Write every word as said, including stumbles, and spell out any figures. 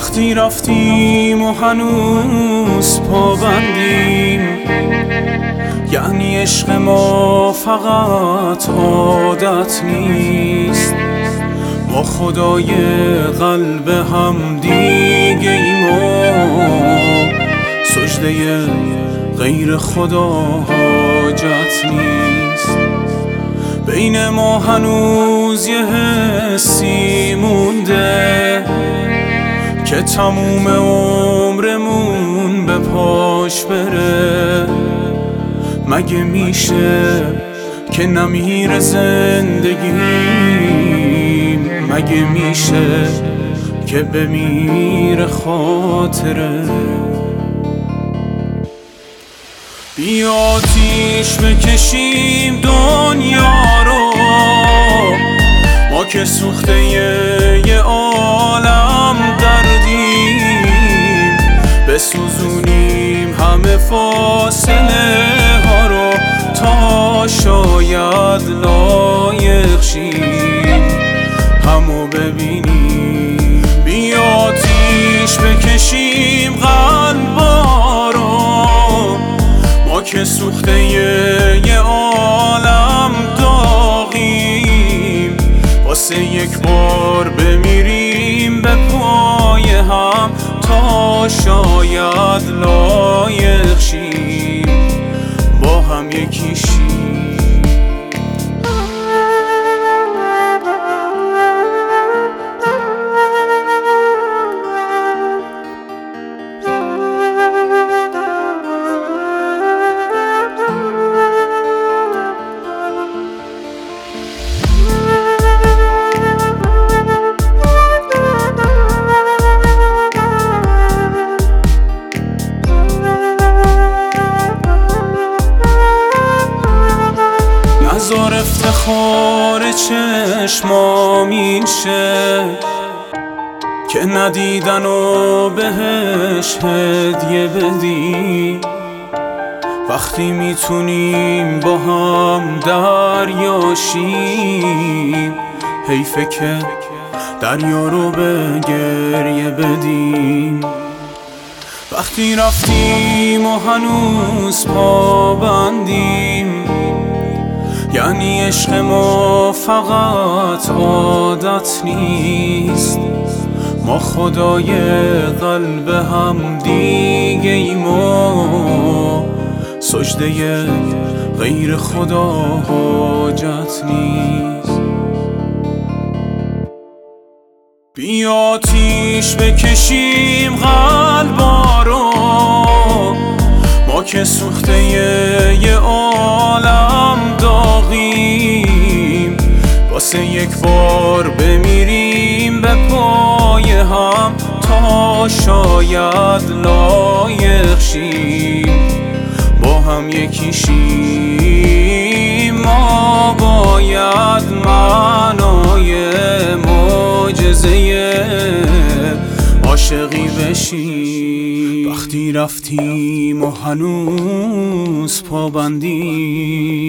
وقتی رفتیم و هنوز پابندیم، یعنی عشق ما فقط عادت نیست. ما خدای قلب هم دیگه ایم و سجده غیر خدا حاجت نیست. بین ما هنوز یه حسی مونده که تموم عمرمون به پاش بره. مگه میشه که نمیره زندگیم؟ مگه میشه که بمیره خاطره؟ بیا آتیش بکشیم دنیا رو، ما که سوخته یه عالم دردیم. بسوزونیم همه فاصله ها رو تا شاید لایق شیم همو ببینیم. بیا آتیش بکشیم قلبا رو، ما که سوخته یه عالم داغیم. واسه یک بار بمیریم به پای هم تا شاید لایق شیم با هم یکی شیم. نزار افتخار چشمام این شه که ندیدن و بهش هدیه بدی. وقتی میتونیم با هم دریاشیم، حیفه که دریا رو به گریه بدیم. وقتی رفتیم و هنوز پابندیم، یعنی عشق ما فقط عادت نیست. ما خدای قلب هم دیگه ایم و سجده غیر خدا حاجت نیست. بیا آتیش بکشیم قلبا رو، ما که سوخته یه عالم داغیم. واسه یک بار بمیریم به پای هم تا شاید لایق شیم با هم یکی شیم. ما باید معنای معجزه عاشقی بشیم. وقتی رفتیم و هنوز پابندیم،